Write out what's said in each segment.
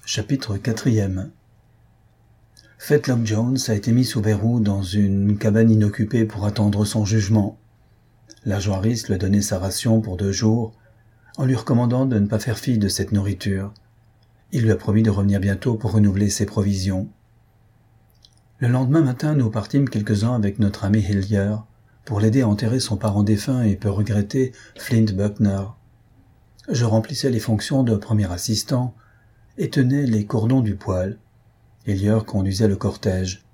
Chapitre 4. Fetlock Jones a été mis sous verrou dans une cabane inoccupée pour attendre son jugement. L'argeoiriste lui a donné sa ration pour 2 jours, en lui recommandant de ne pas faire fi de cette nourriture. Il lui a promis de revenir bientôt pour renouveler ses provisions. Le lendemain matin, nous partîmes quelques-uns avec notre ami Hillier pour l'aider à enterrer son parent défunt et peu regretté, Flint Buckner. Je remplissais les fonctions de premier assistant et tenais les cordons du poêle. Hillier conduisait le cortège.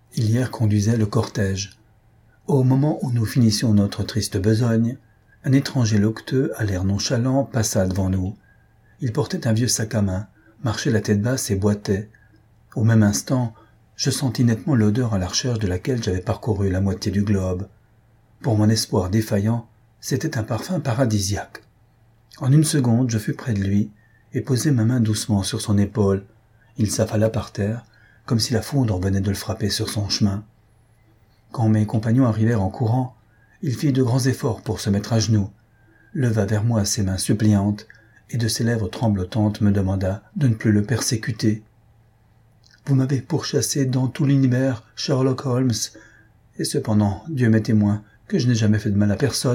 Au moment où nous finissions notre triste besogne, un étranger loqueteux, à l'air nonchalant, passa devant nous. Il portait un vieux sac à main, marchait la tête basse et boitait. Au même instant, je sentis nettement l'odeur à la recherche de laquelle j'avais parcouru la moitié du globe. Pour mon espoir défaillant, c'était un parfum paradisiaque. En une seconde, je fus près de lui et posai ma main doucement sur son épaule. Il s'affala par terre, comme si la foudre venait de le frapper sur son chemin. Quand mes compagnons arrivèrent en courant, il fit de grands efforts pour se mettre à genoux, leva vers moi ses mains suppliantes, et de ses lèvres tremblotantes me demanda de ne plus le persécuter. « Vous m'avez pourchassé dans tout l'univers, Sherlock Holmes, et cependant, Dieu m'est témoin que je n'ai jamais fait de mal à personne. »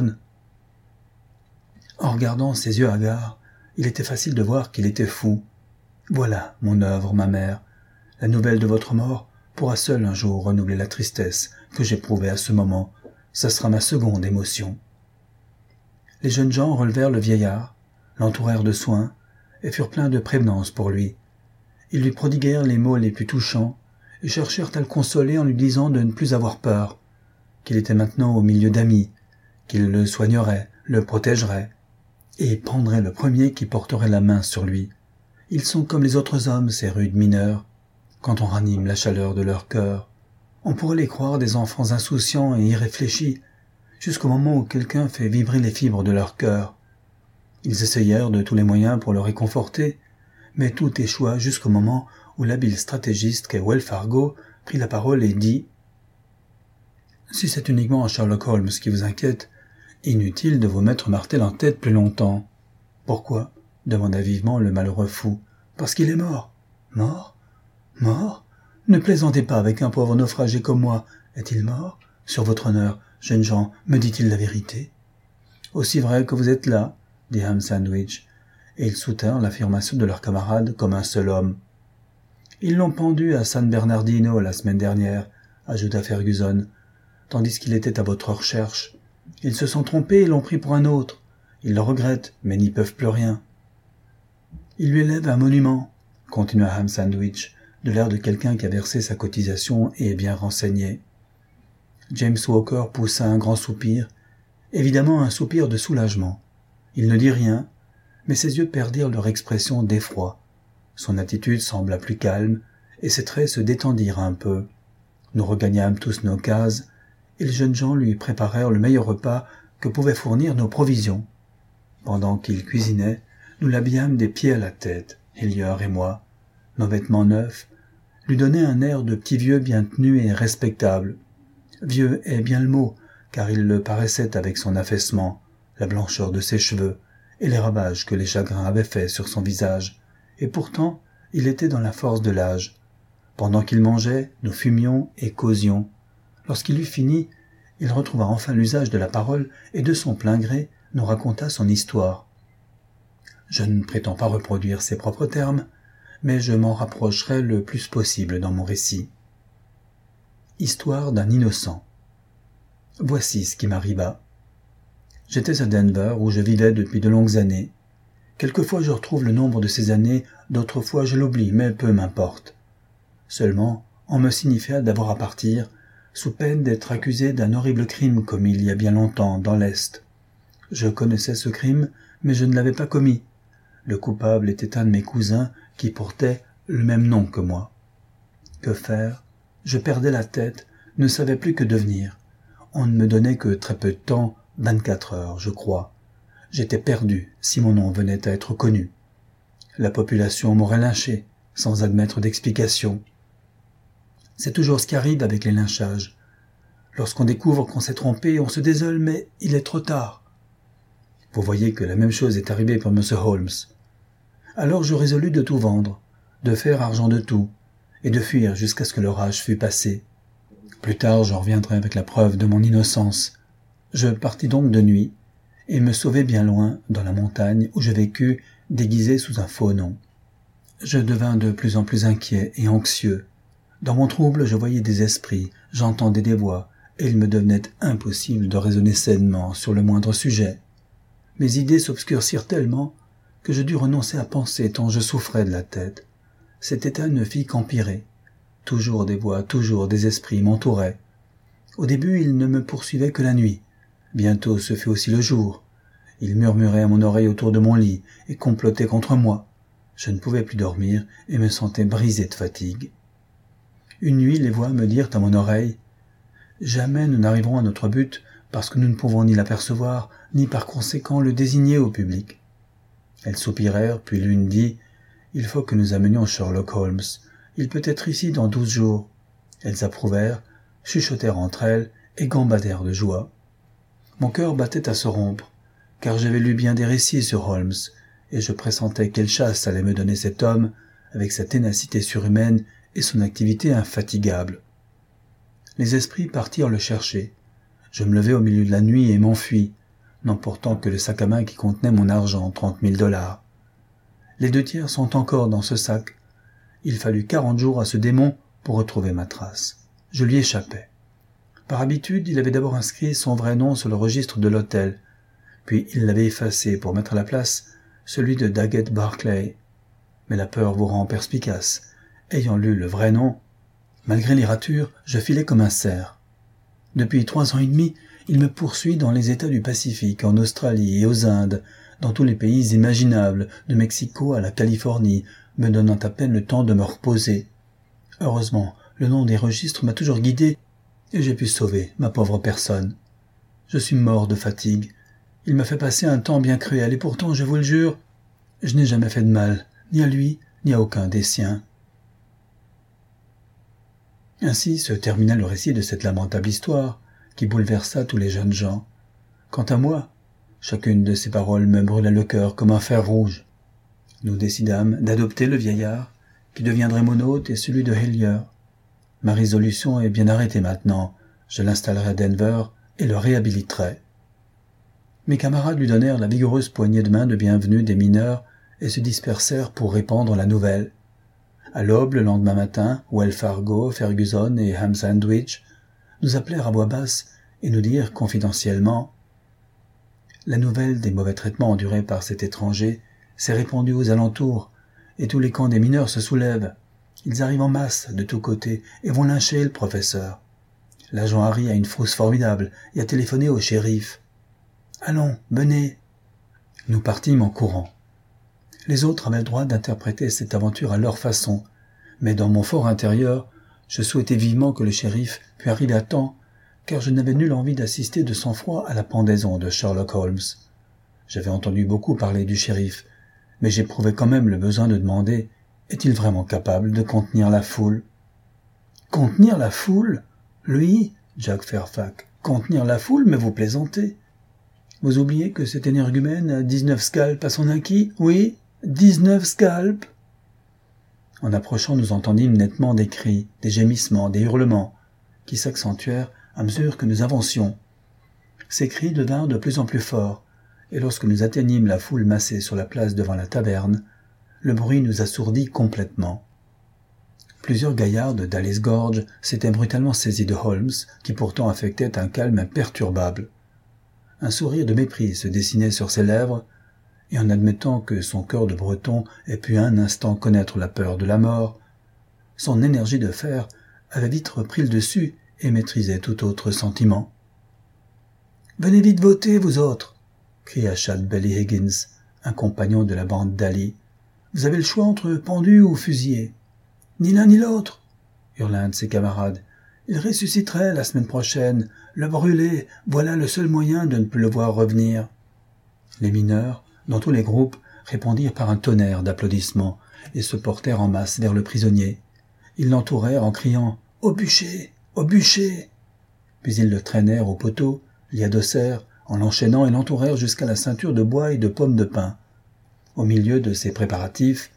En regardant ses yeux hagards, il était facile de voir qu'il était fou. « Voilà mon œuvre, ma mère. La nouvelle de votre mort pourra seule un jour renouveler la tristesse que j'éprouvais à ce moment. Ça sera ma seconde émotion. » Les jeunes gens relevèrent le vieillard, l'entourèrent de soins et furent pleins de prévenance pour lui. Ils lui prodiguèrent les mots les plus touchants et cherchèrent à le consoler en lui disant de ne plus avoir peur, qu'il était maintenant au milieu d'amis, qu'ils le soigneraient, le protégeraient et prendraient le premier qui porterait la main sur lui. Ils sont comme les autres hommes, ces rudes mineurs, quand on ranime la chaleur de leur cœur. On pourrait les croire des enfants insouciants et irréfléchis, jusqu'au moment où quelqu'un fait vibrer les fibres de leur cœur. Ils essayèrent de tous les moyens pour le réconforter, mais tout échoua jusqu'au moment où l'habile stratégiste qu'est Wells Fargo prit la parole et dit « Si c'est uniquement Sherlock Holmes qui vous inquiète, inutile de vous mettre martel en tête plus longtemps. »« Pourquoi ?» demanda vivement le malheureux fou. « Parce qu'il est mort. »« Mort ? Mort ? Ne plaisantez pas avec un pauvre naufragé comme moi. Est-il mort ? Sur votre honneur, jeunes gens, me dit-il la vérité ?»« Aussi vrai que vous êtes là, » dit Ham Sandwich, et ils soutinrent l'affirmation de leur camarade comme un seul homme. « Ils l'ont pendu à San Bernardino la semaine dernière, » ajouta Ferguson, « tandis qu'il était à votre recherche. Ils se sont trompés et l'ont pris pour un autre. Ils le regrettent, mais n'y peuvent plus rien. »« Ils lui élèvent un monument, » continua Ham Sandwich, de l'air de quelqu'un qui a versé sa cotisation et est bien renseigné. James Walker poussa un grand soupir, évidemment un soupir de soulagement. Il ne dit rien, mais ses yeux perdirent leur expression d'effroi. Son attitude sembla plus calme, et ses traits se détendirent un peu. Nous regagnâmes tous nos cases, et les jeunes gens lui préparèrent le meilleur repas que pouvaient fournir nos provisions. Pendant qu'il cuisinait, nous l'habillâmes des pieds à la tête, Hillier et moi. Nos vêtements neufs lui donnaient un air de petit vieux bien tenu et respectable. Vieux est bien le mot, car il le paraissait avec son affaissement, la blancheur de ses cheveux et les ravages que les chagrins avaient faits sur son visage. Et pourtant, il était dans la force de l'âge. Pendant qu'il mangeait, nous fumions et causions. Lorsqu'il eut fini, il retrouva enfin l'usage de la parole et de son plein gré nous raconta son histoire. Je ne prétends pas reproduire ses propres termes, mais je m'en rapprocherai le plus possible dans mon récit. Histoire d'un innocent. Voici ce qui m'arriva. J'étais à Denver où je vivais depuis de longues années. Quelquefois je retrouve le nombre de ces années, d'autres fois je l'oublie, mais peu m'importe. Seulement, on me signifia d'avoir à partir, sous peine d'être accusé d'un horrible crime commis il y a bien longtemps dans l'Est. Je connaissais ce crime, mais je ne l'avais pas commis. Le coupable était un de mes cousins qui portait le même nom que moi. Que faire ? Je perdais la tête, ne savais plus que devenir. On ne me donnait que très peu de temps, 24 heures, je crois. J'étais perdu si mon nom venait à être connu. La population m'aurait lynché, sans admettre d'explication. C'est toujours ce qui arrive avec les lynchages. Lorsqu'on découvre qu'on s'est trompé, on se désole, mais il est trop tard. Vous voyez que la même chose est arrivée pour M. Holmes. Alors je résolus de tout vendre, de faire argent de tout, et de fuir jusqu'à ce que l'orage fût passé. Plus tard, j'en reviendrai avec la preuve de mon innocence. Je partis donc de nuit, et me sauvai bien loin, dans la montagne, où je vécus, déguisé sous un faux nom. Je devins de plus en plus inquiet et anxieux. Dans mon trouble, je voyais des esprits, j'entendais des voix, et il me devenait impossible de raisonner sainement sur le moindre sujet. Mes idées s'obscurcirent tellement que je dus renoncer à penser tant je souffrais de la tête. Cet état ne fit qu'empirer. Toujours des voix, toujours des esprits m'entouraient. Au début, ils ne me poursuivaient que la nuit. Bientôt ce fut aussi le jour. Ils murmuraient à mon oreille autour de mon lit et complotaient contre moi. Je ne pouvais plus dormir et me sentais brisé de fatigue. Une nuit, les voix me dirent à mon oreille « Jamais nous n'arriverons à notre but parce que nous ne pouvons ni l'apercevoir, ni par conséquent le désigner au public. » Elles soupirèrent, puis l'une dit « Il faut que nous amenions Sherlock Holmes. Il peut être ici dans 12 jours. » Elles approuvèrent, chuchotèrent entre elles et gambadèrent de joie. Mon cœur battait à se rompre, car j'avais lu bien des récits sur Holmes, et je pressentais quelle chasse allait me donner cet homme, avec sa ténacité surhumaine et son activité infatigable. Les esprits partirent le chercher. Je me levai au milieu de la nuit et m'enfuis, n'emportant que le sac à main qui contenait mon argent, 30 000 $. Les 2/3 sont encore dans ce sac. Il fallut 40 jours à ce démon pour retrouver ma trace. Je lui échappais. Par habitude, il avait d'abord inscrit son vrai nom sur le registre de l'hôtel, puis il l'avait effacé pour mettre à la place celui de Daggett Barclay. Mais la peur vous rend perspicace. Ayant lu le vrai nom, malgré les ratures, je filais comme un cerf. Depuis 3 ans et demi, il me poursuit dans les États du Pacifique, en Australie et aux Indes, dans tous les pays imaginables, de Mexico à la Californie, me donnant à peine le temps de me reposer. Heureusement, le nom des registres m'a toujours guidé, et j'ai pu sauver ma pauvre personne. Je suis mort de fatigue. Il m'a fait passer un temps bien cruel, et pourtant, je vous le jure, je n'ai jamais fait de mal, ni à lui, ni à aucun des siens. Ainsi se termina le récit de cette lamentable histoire, qui bouleversa tous les jeunes gens. Quant à moi, chacune de ces paroles me brûla le cœur comme un fer rouge. Nous décidâmes d'adopter le vieillard, qui deviendrait mon hôte et celui de Hellyer. Ma résolution est bien arrêtée maintenant, je l'installerai à Denver et le réhabiliterai. Mes camarades lui donnèrent la vigoureuse poignée de main de bienvenue des mineurs et se dispersèrent pour répandre la nouvelle. À l'aube, le lendemain matin, Wells Fargo, Ferguson et Ham Sandwich nous appelèrent à voix basse et nous dirent confidentiellement « La nouvelle des mauvais traitements endurés par cet étranger s'est répandue aux alentours, et tous les camps des mineurs se soulèvent. Ils arrivent en masse de tous côtés et vont lyncher le professeur. L'agent Harry a une frousse formidable et a téléphoné au shérif. Allons, venez !» Nous partîmes en courant. Les autres avaient le droit d'interpréter cette aventure à leur façon, mais dans mon fort intérieur, je souhaitais vivement que le shérif pût arriver à temps, car je n'avais nulle envie d'assister de sang-froid à la pendaison de Sherlock Holmes. J'avais entendu beaucoup parler du shérif, mais j'éprouvais quand même le besoin de demander « Est-il vraiment capable de contenir la foule ?» « Contenir la foule ? Lui, Jack Fairfax, contenir la foule, mais vous plaisantez. Vous oubliez que cet énergumène a 19 scalps à son acquis ? Oui, 19 scalps !» En approchant, nous entendîmes nettement des cris, des gémissements, des hurlements, qui s'accentuèrent à mesure que nous avancions. Ces cris devinrent de plus en plus forts, et lorsque nous atteignîmes la foule massée sur la place devant la taverne, le bruit nous assourdit complètement. Plusieurs gaillards de Dallas Gorge s'étaient brutalement saisis de Holmes, qui pourtant affectait un calme imperturbable. Un sourire de mépris se dessinait sur ses lèvres, et en admettant que son cœur de Breton ait pu un instant connaître la peur de la mort, son énergie de fer avait vite repris le dessus et maîtrisait tout autre sentiment. « Venez vite voter, vous autres !» cria Chad Belly Higgins, un compagnon de la bande d'Ali. « Vous avez le choix entre pendu ou fusillé. »« Ni l'un ni l'autre !» hurla un de ses camarades. « Il ressusciterait la semaine prochaine. Le brûler, voilà le seul moyen de ne plus le voir revenir. » Les mineurs, dans tous les groupes, répondirent par un tonnerre d'applaudissements et se portèrent en masse vers le prisonnier. Ils l'entourèrent en criant « Au bûcher ! Au bûcher !» Puis ils le traînèrent au poteau, l'y adossèrent, en l'enchaînant et l'entourèrent jusqu'à la ceinture de bois et de pommes de pin. Au milieu de ces préparatifs,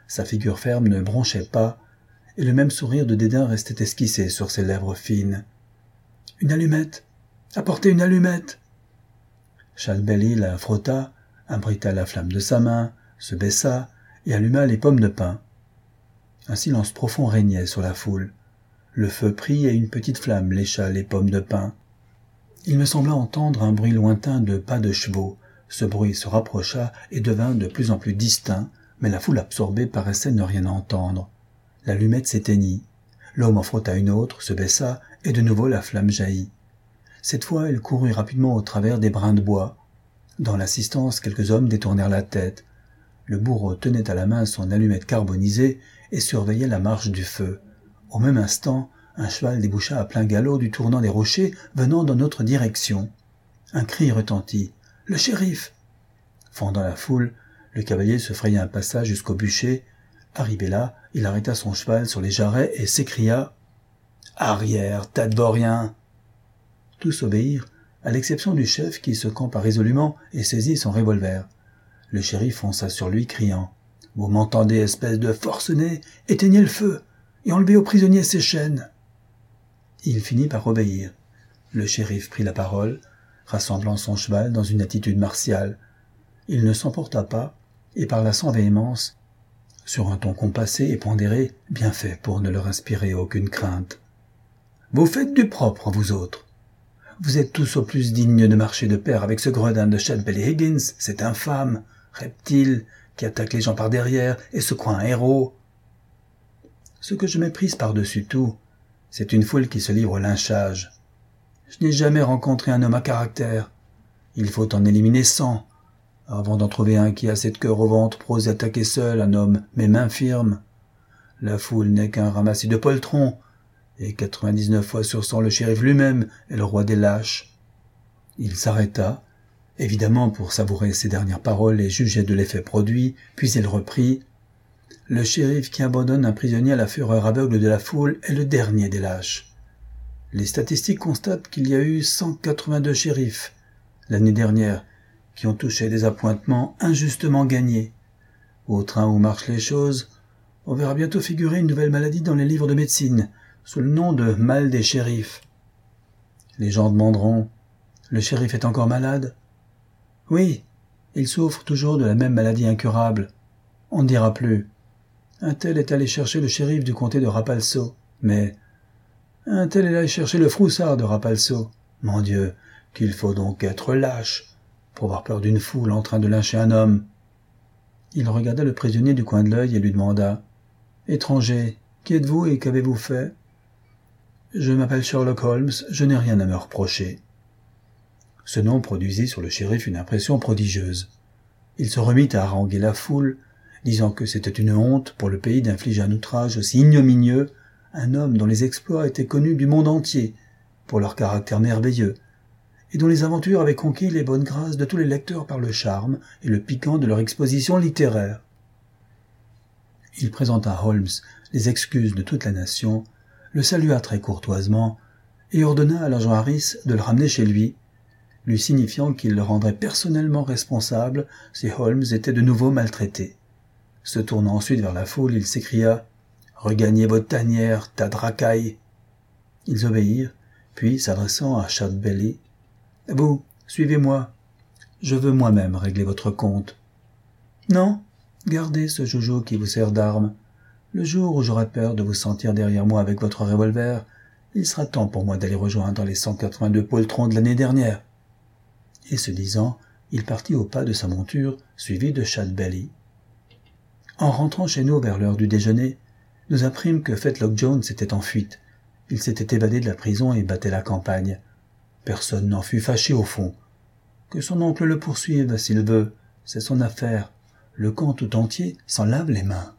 Sa figure ferme ne bronchait pas, et le même sourire de dédain restait esquissé sur ses lèvres fines. « Une allumette! Apportez une allumette !» Chalbelly la frotta, abrita la flamme de sa main, se baissa et alluma les pommes de pin. Un silence profond régnait sur la foule. Le feu prit et une petite flamme lécha les pommes de pin. Il me sembla entendre un bruit lointain de pas de chevaux. Ce bruit se rapprocha et devint de plus en plus distinct, mais la foule absorbée paraissait ne rien entendre. L'allumette s'éteignit. L'homme en frotta une autre, se baissa, et de nouveau la flamme jaillit. Cette fois, elle courut rapidement au travers des brins de bois. Dans l'assistance, quelques hommes détournèrent la tête. Le bourreau tenait à la main son allumette carbonisée et surveillait la marche du feu. Au même instant, un cheval déboucha à plein galop du tournant des rochers, venant dans notre direction. Un cri retentit. « Le shérif !» Fendant la foule, le cavalier se fraya un passage jusqu'au bûcher. Arrivé là, il arrêta son cheval sur les jarrets et s'écria « Arrière, tas de vauriens !» Tous obéirent, à l'exception du chef qui se campa résolument et saisit son revolver. Le shérif fonça sur lui, criant « Vous m'entendez, espèce de forcené? Éteignez le feu et enlevez au prisonnier ses chaînes !» Il finit par obéir. Le shérif prit la parole, rassemblant son cheval dans une attitude martiale. Il ne s'emporta pas et parla sans véhémence, sur un ton compassé et pondéré, bien fait pour ne leur inspirer aucune crainte. « Vous faites du propre, vous autres. Vous êtes tous au plus dignes de marcher de pair avec ce gredin de Chalbelly Higgins, cet infâme, reptile, qui attaque les gens par derrière et se croit un héros. Ce que je méprise par-dessus tout, c'est une foule qui se livre au lynchage. Je n'ai jamais rencontré un homme à caractère. Il faut en éliminer 100, avant d'en trouver un qui a cette cœur au ventre pour oser attaquer seul un homme, mais main firme. La foule n'est qu'un ramassis de poltrons, et 99 fois sur 100 le shérif lui-même est le roi des lâches. Il s'arrêta, évidemment pour savourer ses dernières paroles et juger de l'effet produit, puis il reprit. Le shérif qui abandonne un prisonnier à la fureur aveugle de la foule est le dernier des lâches. Les statistiques constatent qu'il y a eu 182 shérifs, l'année dernière, qui ont touché des appointements injustement gagnés. Au train où marchent les choses, on verra bientôt figurer une nouvelle maladie dans les livres de médecine, sous le nom de mal des shérifs. Les gens demanderont, le shérif est encore malade? Oui, il souffre toujours de la même maladie incurable. On ne dira plus. Un tel est allé chercher le shérif du comté de Rapalso, mais un tel est allé chercher le froussard de Rapalso. Mon Dieu, qu'il faut donc être lâche pour avoir peur d'une foule en train de lyncher un homme. Il regarda le prisonnier du coin de l'œil et lui demanda « Étranger, qui êtes-vous et qu'avez-vous fait ?»« Je m'appelle Sherlock Holmes, je n'ai rien à me reprocher. » Ce nom produisit sur le shérif une impression prodigieuse. Il se remit à haranguer la foule, disant que c'était une honte pour le pays d'infliger un outrage aussi ignominieux à un homme dont les exploits étaient connus du monde entier pour leur caractère merveilleux, et dont les aventures avaient conquis les bonnes grâces de tous les lecteurs par le charme et le piquant de leur exposition littéraire. Il présenta à Holmes les excuses de toute la nation, le salua très courtoisement et ordonna à l'agent Harris de le ramener chez lui, lui signifiant qu'il le rendrait personnellement responsable si Holmes était de nouveau maltraité. Se tournant ensuite vers la foule, il s'écria « Regagnez votre tanière, tas de racailles !» Ils obéirent, puis, s'adressant à Chalbelly, « Vous, suivez-moi. Je veux moi-même régler votre compte. »« Non, gardez ce joujou qui vous sert d'arme. Le jour où j'aurai peur de vous sentir derrière moi avec votre revolver, il sera temps pour moi d'aller rejoindre les 182 poltrons de l'année dernière. » Et ce disant, il partit au pas de sa monture, suivi de Chalbelly. En rentrant chez nous vers l'heure du déjeuner, nous apprîmes que Fetlock Jones était en fuite. Il s'était évadé de la prison et battait la campagne. Personne n'en fut fâché au fond. Que son oncle le poursuive s'il veut, c'est son affaire. Le camp tout entier s'en lave les mains.